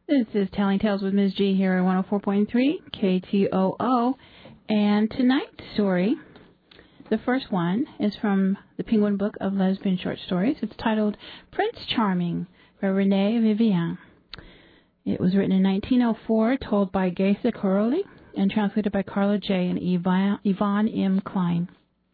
This is Telling Tales with Ms. G here at 104.3 KTOO. And tonight's story, the first one, is from the Penguin Book of Lesbian Short Stories. It's titled Prince Charming by Renee Vivian. It was written in 1904, told by Geisa Coroli, and translated by Carla J. and Yvonne M. Klein.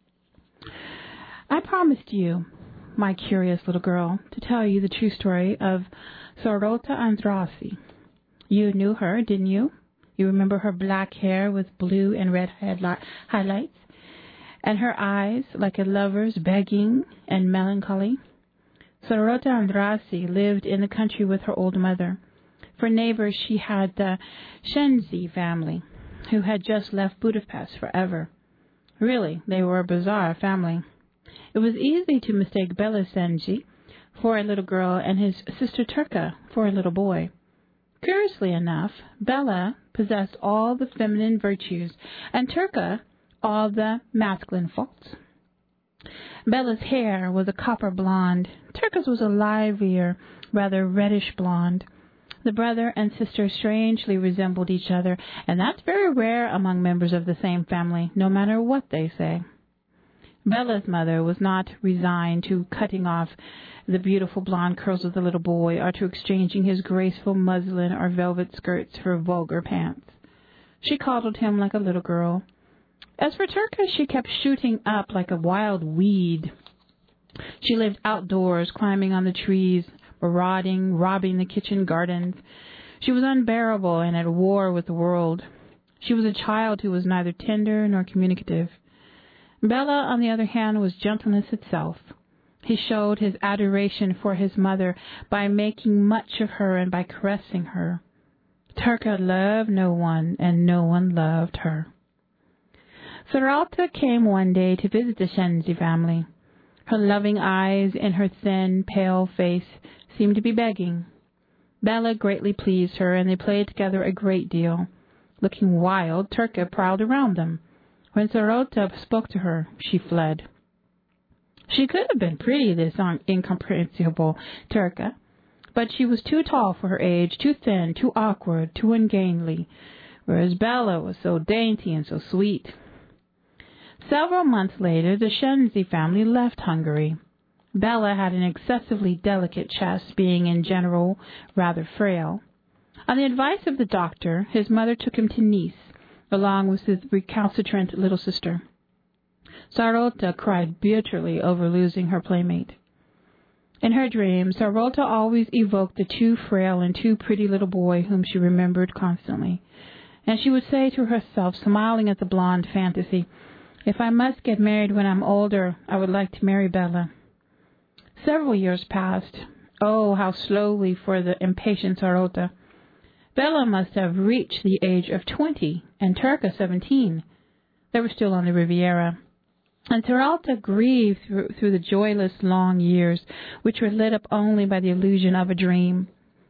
I promised you, my curious little girl, to tell you the true story of Sarota Andrassi. You knew her, didn't you? You remember her black hair with blue and red highlights, and her eyes like a lover's, begging and melancholy. Sarota Andrassi lived in the country with her old mother. For neighbors, she had the Shenzi family, who had just left Budapest forever. Really, they were a bizarre family. It was easy to mistake Bela Shenzi for a little girl and his sister Turka for a little boy. Curiously enough, Bela possessed all the feminine virtues and Turka all the masculine faults. Bela's hair was a copper blonde. Turka's was a livelier, rather reddish blonde. The brother and sister strangely resembled each other, and that's very rare among members of the same family, no matter what they say. Bela's mother was not resigned to cutting off the beautiful blonde curls of the little boy or to exchanging his graceful muslin or velvet skirts for vulgar pants. She coddled him like a little girl. As for Turka, she kept shooting up like a wild weed. She lived outdoors, climbing on the trees, marauding, robbing the kitchen gardens. She was unbearable and at war with the world. She was a child who was neither tender nor communicative. Bela, on the other hand, was gentleness itself. He showed his adoration for his mother by making much of her and by caressing her. Turka loved no one, and no one loved her. Saralta came one day to visit the Shenzi family. Her loving eyes in her thin, pale face seemed to be begging. Bela greatly pleased her, and they played together a great deal. Looking wild, Turka prowled around them. When Sarota spoke to her, she fled. She could have been pretty, this incomprehensible Turka, but she was too tall for her age, too thin, too awkward, too ungainly, whereas Bela was so dainty and so sweet. Several months later, the Shenzi family left Hungary. Bela had an excessively delicate chest, being in general rather frail. On the advice of the doctor, his mother took him to Nice, along with his recalcitrant little sister. Sarota cried bitterly over losing her playmate. In her dreams, Sarota always evoked the too frail and too pretty little boy whom she remembered constantly, and she would say to herself, smiling at the blonde fantasy, "If I must get married when I'm older, I would like to marry Bela." Several years passed. Oh, how slowly for the impatient Sarota. Bela must have reached the age of 20, and Turka 17. They were still on the Riviera. And Saralta grieved through the joyless long years, which were lit up only by the illusion of a dream.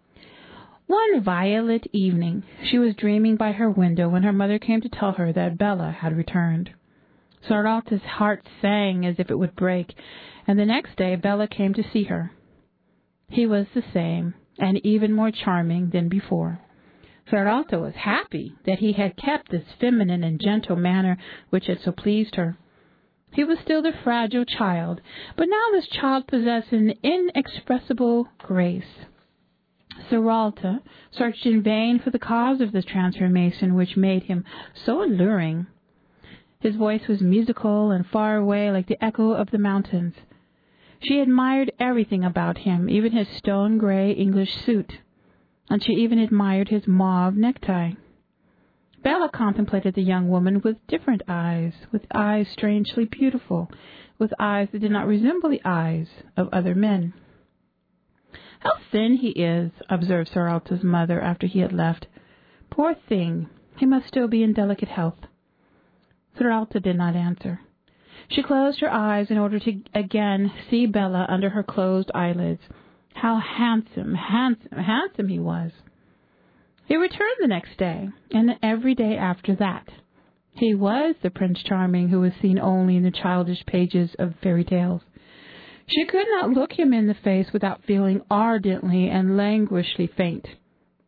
One violet evening, she was dreaming by her window when her mother came to tell her that Bela had returned. Saralta's heart sang as if it would break, and the next day Bela came to see her. He was the same, and even more charming than before. Saralta was happy that he had kept this feminine and gentle manner which had so pleased her. He was still the fragile child, but now this child possessed an inexpressible grace. Saralta searched in vain for the cause of this transformation which made him so alluring. His voice was musical and far away like the echo of the mountains. She admired everything about him, even his stone-gray English suit, and she even admired his mauve necktie. Bela contemplated the young woman with different eyes, with eyes strangely beautiful, with eyes that did not resemble the eyes of other men. "How thin he is," observed Saralta's mother after he had left. "Poor thing, he must still be in delicate health." Saralta did not answer. She closed her eyes in order to again see Bela under her closed eyelids. How handsome, handsome, handsome he was. He returned the next day, and every day after that. He was the Prince Charming who was seen only in the childish pages of fairy tales. She could not look him in the face without feeling ardently and languishingly faint.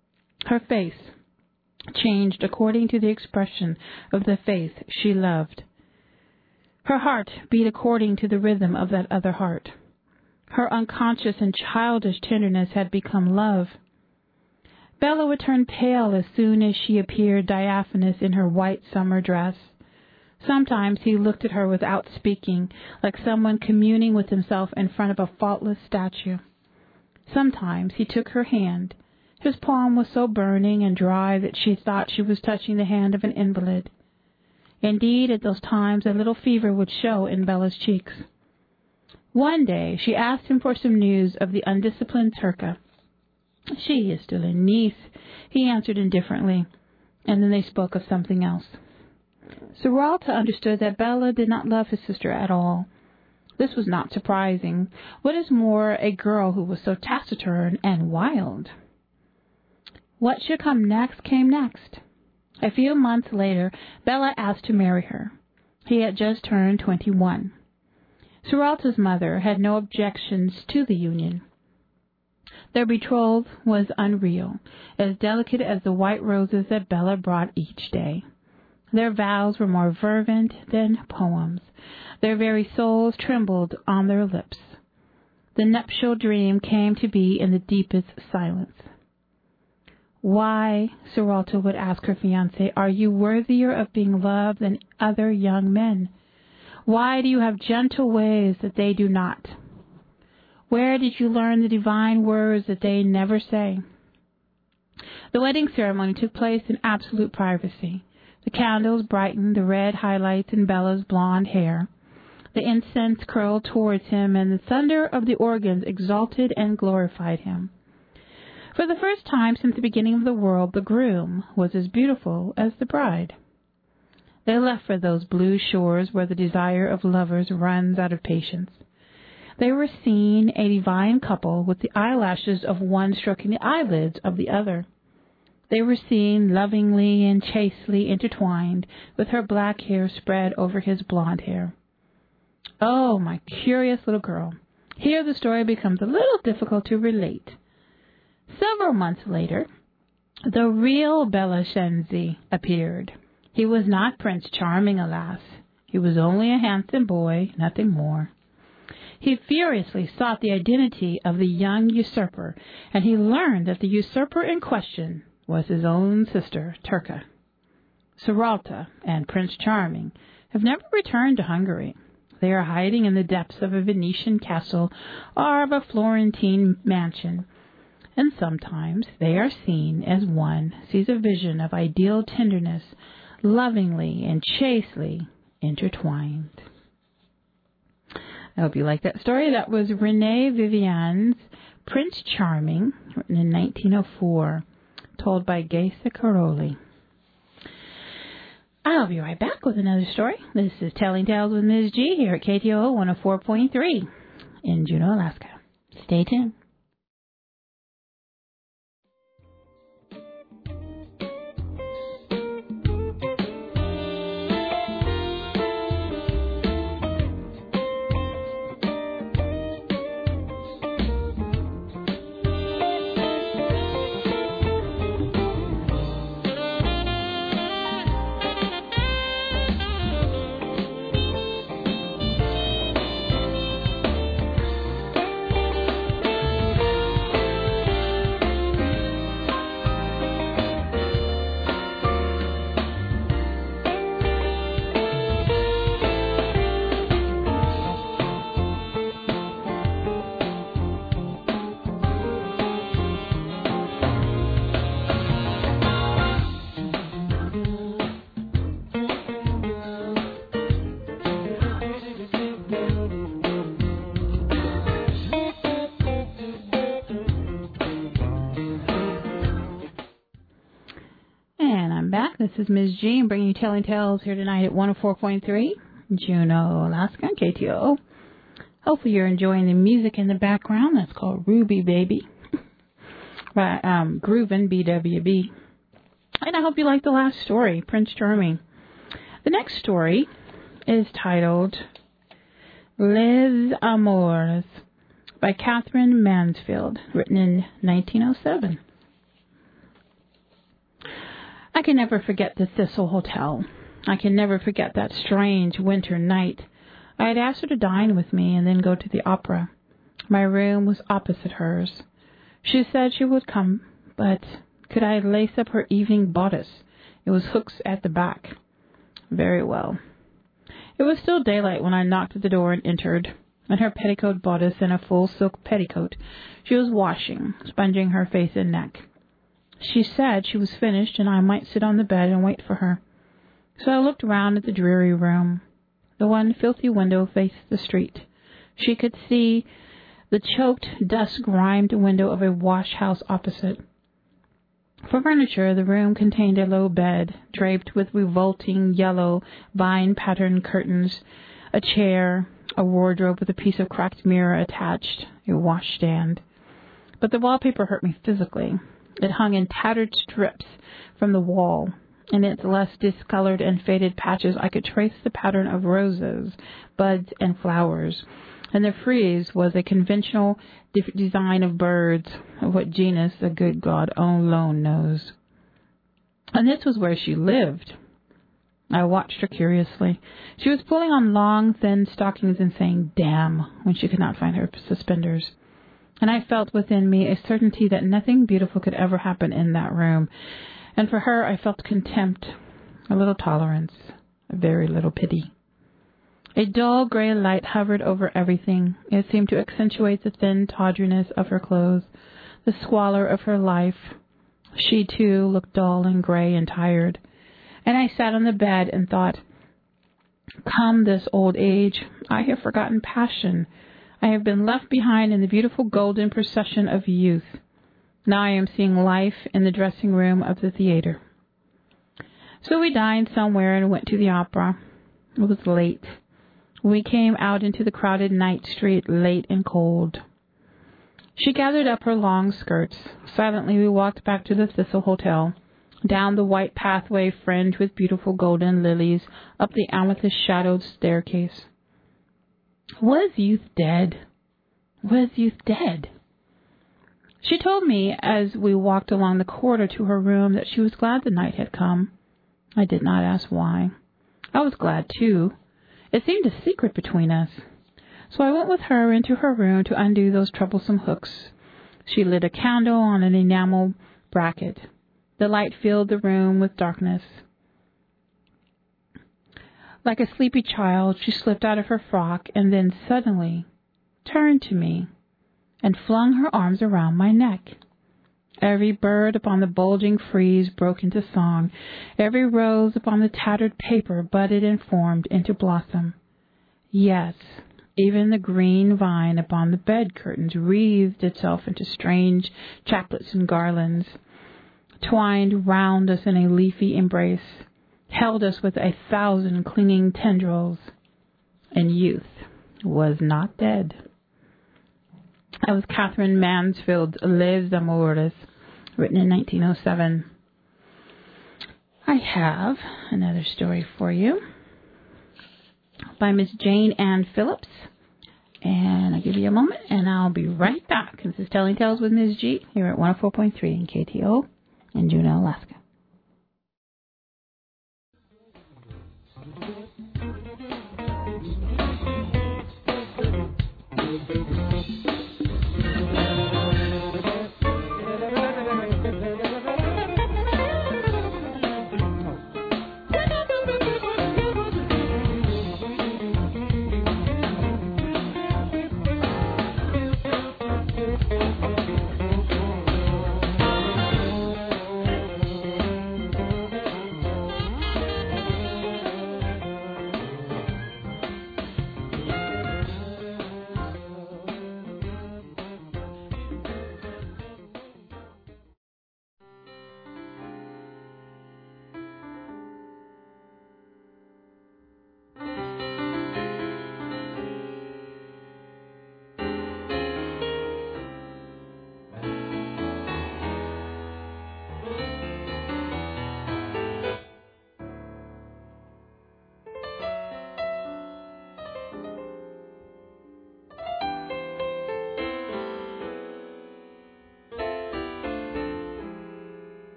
Her face changed according to the expression of the faith she loved. Her heart beat according to the rhythm of that other heart. Her unconscious and childish tenderness had become love. Bella would turn pale as soon as she appeared diaphanous in her white summer dress. Sometimes he looked at her without speaking, like someone communing with himself in front of a faultless statue. Sometimes he took her hand. His palm was so burning and dry that she thought she was touching the hand of an invalid. Indeed, at those times a little fever would show in Bella's cheeks. One day she asked him for some news of the undisciplined Turka. "She is still in Nice," he answered indifferently, and then they spoke of something else. Saralta understood that Bella did not love his sister at all. This was not surprising. What is more, a girl who was so taciturn and wild? What should come next came next. A few months later, Bella asked to marry her. He had just turned 21. Saralta's mother had no objections to the union. Their betrothal was unreal, as delicate as the white roses that Bella brought each day. Their vows were more fervent than poems. Their very souls trembled on their lips. The nuptial dream came to be in the deepest silence. "Why," Saralta would ask her fiancé, "are you worthier of being loved than other young men? Why do you have gentle ways that they do not? Where did you learn the divine words that they never say?" The wedding ceremony took place in absolute privacy. The candles brightened the red highlights in Bella's blonde hair. The incense curled towards him, and the thunder of the organs exalted and glorified him. For the first time since the beginning of the world, the groom was as beautiful as the bride. They left for those blue shores where the desire of lovers runs out of patience. They were seen a divine couple with the eyelashes of one stroking the eyelids of the other. They were seen lovingly and chastely intertwined, with her black hair spread over his blonde hair. Oh, my curious little girl. Here the story becomes a little difficult to relate. Several months later, the real Bella Shenzi appeared. He was not Prince Charming, alas. He was only a handsome boy, nothing more. He furiously sought the identity of the young usurper, and he learned that the usurper in question was his own sister, Turka. Saralta and Prince Charming have never returned to Hungary. They are hiding in the depths of a Venetian castle or of a Florentine mansion, and sometimes they are seen as one sees a vision of ideal tenderness, lovingly and chastely intertwined. I hope you like that story. That was Renee Vivian's Prince Charming, written in 1904. Told by Geisa Caroli. I'll be right back with another story. This is Telling Tales with Ms. G here at KTOO 104.3 in Juneau, Alaska. Stay tuned. This is Ms. G bringing you Telling Tales here tonight at 104.3 Juneau, Alaska, KTOO. Hopefully you're enjoying the music in the background. That's called Ruby Baby by Groovin' BWB. And I hope you like the last story, Prince Charming. The next story is titled Les Amours by Catherine Mansfield, written in 1907. I can never forget the Thistle Hotel. I can never forget that strange winter night. I had asked her to dine with me and then go to the opera. My room was opposite hers. She said she would come, but could I lace up her evening bodice? It was hooks at the back. Very well. It was still daylight when I knocked at the door and entered. In her petticoat bodice and a full silk petticoat, she was washing, sponging her face and neck. She said she was finished and I might sit on the bed and wait for her. So I looked round at the dreary room. The one filthy window faced the street. She could see the choked, dust-grimed window of a wash-house opposite. For furniture, the room contained a low bed, draped with revolting yellow vine-patterned curtains, a chair, a wardrobe with a piece of cracked mirror attached, a washstand. But the wallpaper hurt me physically. It hung in tattered strips from the wall. In its less discolored and faded patches, I could trace the pattern of roses, buds, and flowers. And the frieze was a conventional design of birds, of what genus the good God alone knows. And this was where she lived. I watched her curiously. She was pulling on long, thin stockings and saying, "Damn," when she could not find her suspenders. And I felt within me a certainty that nothing beautiful could ever happen in that room. And for her I felt contempt, a little tolerance, a very little pity. A dull gray light hovered over everything. It seemed to accentuate the thin tawdriness of her clothes, the squalor of her life. She, too, looked dull and gray and tired. And I sat on the bed and thought, come this old age, I have forgotten passion. I have been left behind in the beautiful golden procession of youth. Now I am seeing life in the dressing room of the theater. So we dined somewhere and went to the opera. It was late. We came out into the crowded night street, late and cold. She gathered up her long skirts. Silently we walked back to the Thistle Hotel, down the white pathway fringed with beautiful golden lilies, up the amethyst-shadowed staircase. Was youth dead? Was youth dead? She told me as we walked along the corridor to her room that she was glad the night had come. I did not ask why. I was glad, too. It seemed a secret between us. So I went with her into her room to undo those troublesome hooks. She lit a candle on an enamel bracket. The light filled the room with darkness. Like a sleepy child, she slipped out of her frock and then suddenly turned to me and flung her arms around my neck. Every bird upon the bulging frieze broke into song. Every rose upon the tattered paper budded and formed into blossom. Yes, even the green vine upon the bed curtains wreathed itself into strange chaplets and garlands, twined round us in a leafy embrace, held us with 1,000 clinging tendrils, and youth was not dead. That was Catherine Mansfield's Les Amours, written in 1907. I have another story for you by Miss Jane Ann Phillips. And I'll give you a moment, and I'll be right back. This is Telling Tales with Ms. G here at 104.3 in KTO in Juneau, Alaska.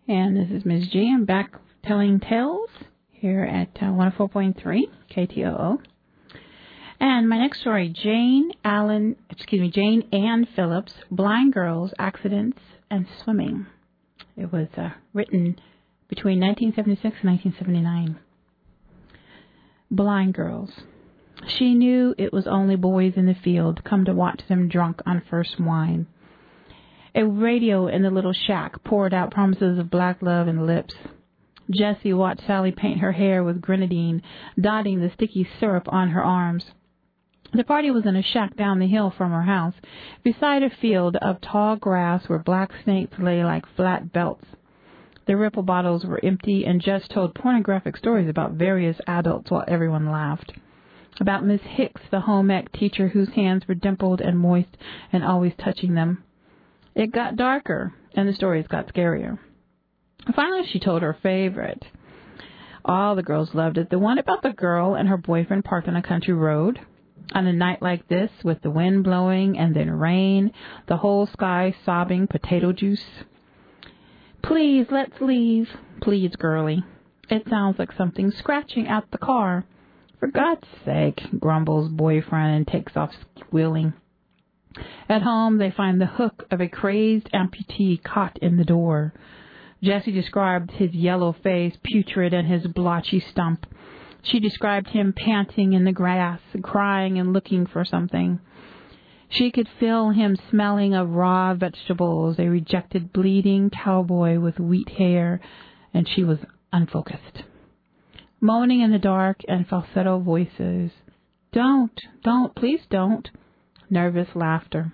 And this is Ms. G. I'm back telling tales here at 104.3 KTOO. And my next story, Jane Ann Phillips, Blind Girls, Accidents, and Swimming. It was written between 1976 and 1979. Blind Girls. She knew it was only boys in the field, come to watch them drunk on first wine. A radio in the little shack poured out promises of black love and lips. Jessie watched Sally paint her hair with grenadine, dotting the sticky syrup on her arms. The party was in a shack down the hill from her house, beside a field of tall grass where black snakes lay like flat belts. The Ripple bottles were empty, and Jess told pornographic stories about various adults while everyone laughed. About Miss Hicks, the home ec teacher whose hands were dimpled and moist and always touching them. It got darker, and the stories got scarier. Finally, she told her favorite. All the girls loved it, the one about the girl and her boyfriend parked on a country road. On a night like this, with the wind blowing and then rain, the whole sky sobbing potato juice. Please, let's leave, pleads Girlie. It sounds like something scratching at the car. For God's sake, grumbles boyfriend and takes off squealing. At home, they find the hook of a crazed amputee caught in the door. Jessie described his yellow face, putrid, and his blotchy stump. She described him panting in the grass, crying and looking for something. She could feel him smelling of raw vegetables, a rejected, bleeding cowboy with wheat hair, and she was unfocused. Moaning in the dark and falsetto voices. Don't, please don't. Nervous laughter.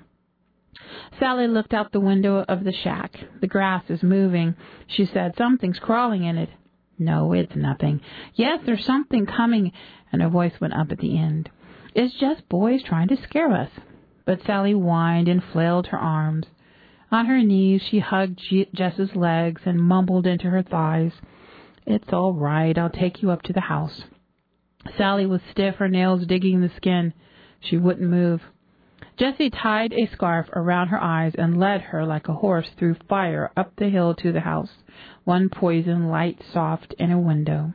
Sally looked out the window of the shack. The grass is moving. She said, something's crawling in it. No, it's nothing. Yes, there's something coming. And her voice went up at the end. It's just boys trying to scare us. But Sally whined and flailed her arms. On her knees, she hugged Jess's legs and mumbled into her thighs. It's all right. I'll take you up to the house. Sally was stiff, her nails digging the skin. She wouldn't move. Jessie tied a scarf around her eyes and led her like a horse through fire up the hill to the house, one poison light soft in a window.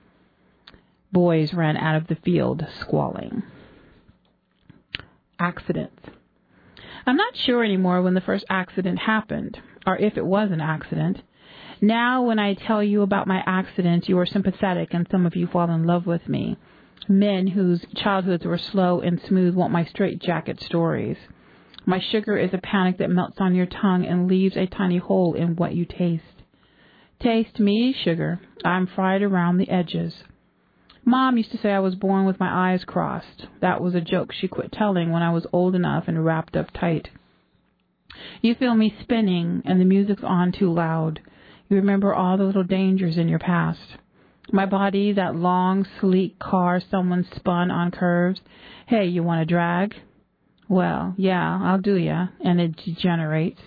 Boys ran out of the field, squalling. Accidents. I'm not sure anymore when the first accident happened, or if it was an accident. Now, when I tell you about my accident, you are sympathetic, and some of you fall in love with me. Men whose childhoods were slow and smooth want my straitjacket stories. My sugar is a panic that melts on your tongue and leaves a tiny hole in what you taste. Taste me, sugar. I'm fried around the edges. Mom used to say I was born with my eyes crossed. That was a joke she quit telling when I was old enough and wrapped up tight. You feel me spinning, and the music's on too loud. You remember all the little dangers in your past. My body, that long, sleek car someone spun on curves. Hey, you want a drag? Well, yeah, I'll do ya. And it degenerates.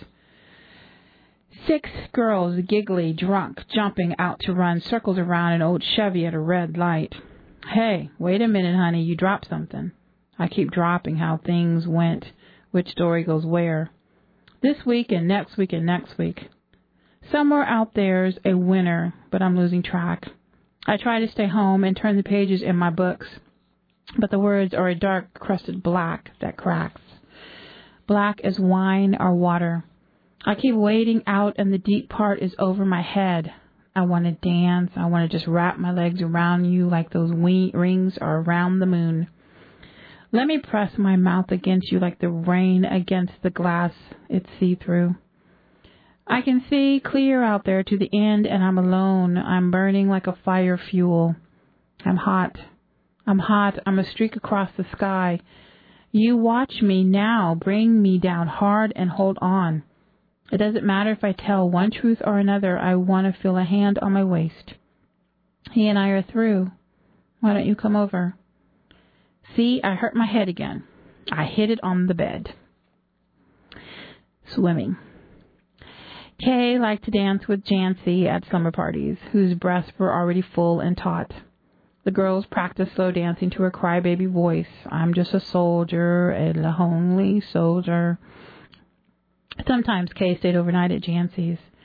6 girls, giggly, drunk, jumping out to run circles around an old Chevy at a red light. Hey, wait a minute, honey, you dropped something. I keep dropping how things went, which story goes where. This week and next week and next week. Somewhere out there's a winner, but I'm losing track. I try to stay home and turn the pages in my books, but the words are a dark, crusted black that cracks. Black as wine or water. I keep wading out, and the deep part is over my head. I want to dance. I want to just wrap my legs around you like those rings are around the moon. Let me press my mouth against you like the rain against the glass. It's see-through. I can see clear out there to the end, and I'm alone. I'm burning like a fire fuel. I'm hot. I'm a streak across the sky. You watch me now. Bring me down hard and hold on. It doesn't matter if I tell one truth or another. I want to feel a hand on my waist. He and I are through. Why don't you come over? See, I hurt my head again. I hit it on the bed. Swimming. Kay liked to dance with Jancy at slumber parties, whose breasts were already full and taut. The girls practiced slow dancing to her crybaby voice. I'm just a soldier, a lonely soldier. Sometimes Kay stayed overnight at Jancy's.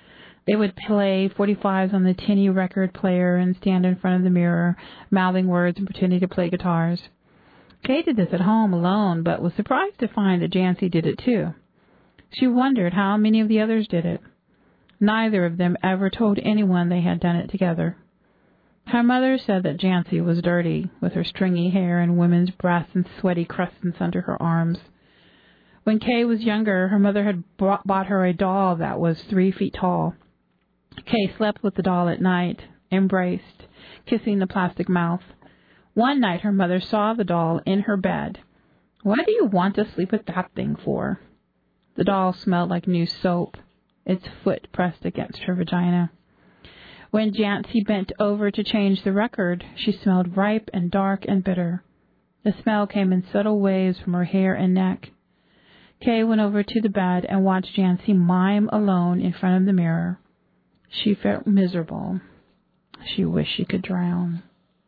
They would play 45s on the tinny record player and stand in front of the mirror, mouthing words and pretending to play guitars. Kay did this at home alone, but was surprised to find that Jancy did it too. She wondered how many of the others did it. Neither of them ever told anyone they had done it together. Her mother said that Jancy was dirty, with her stringy hair and women's breasts and sweaty crescents under her arms. When Kay was younger, her mother had bought her a doll that was 3 feet tall. Kay slept with the doll at night, embraced, kissing the plastic mouth. One night her mother saw the doll in her bed. "What do you want to sleep with that thing for?" The doll smelled like new soap, its foot pressed against her vagina. When Jancy bent over to change the record, she smelled ripe and dark and bitter. The smell came in subtle waves from her hair and neck. Kay went over to the bed and watched Jancy mime alone in front of the mirror. She felt miserable. She wished she could drown.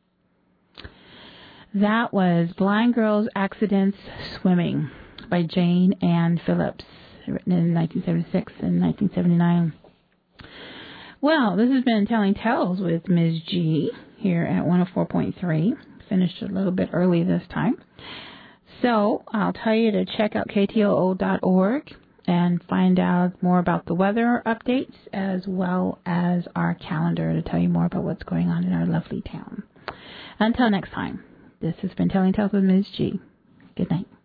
That was Blind Girl's Accidents Swimming by Jane Ann Phillips, written in 1976 and 1979. Well, this has been Telling Tales with Ms. G here at 104.3. Finished a little bit early this time. So I'll tell you to check out KTOO.org and find out more about the weather updates as well as our calendar to tell you more about what's going on in our lovely town. Until next time, this has been Telling Tales with Ms. G. Good night.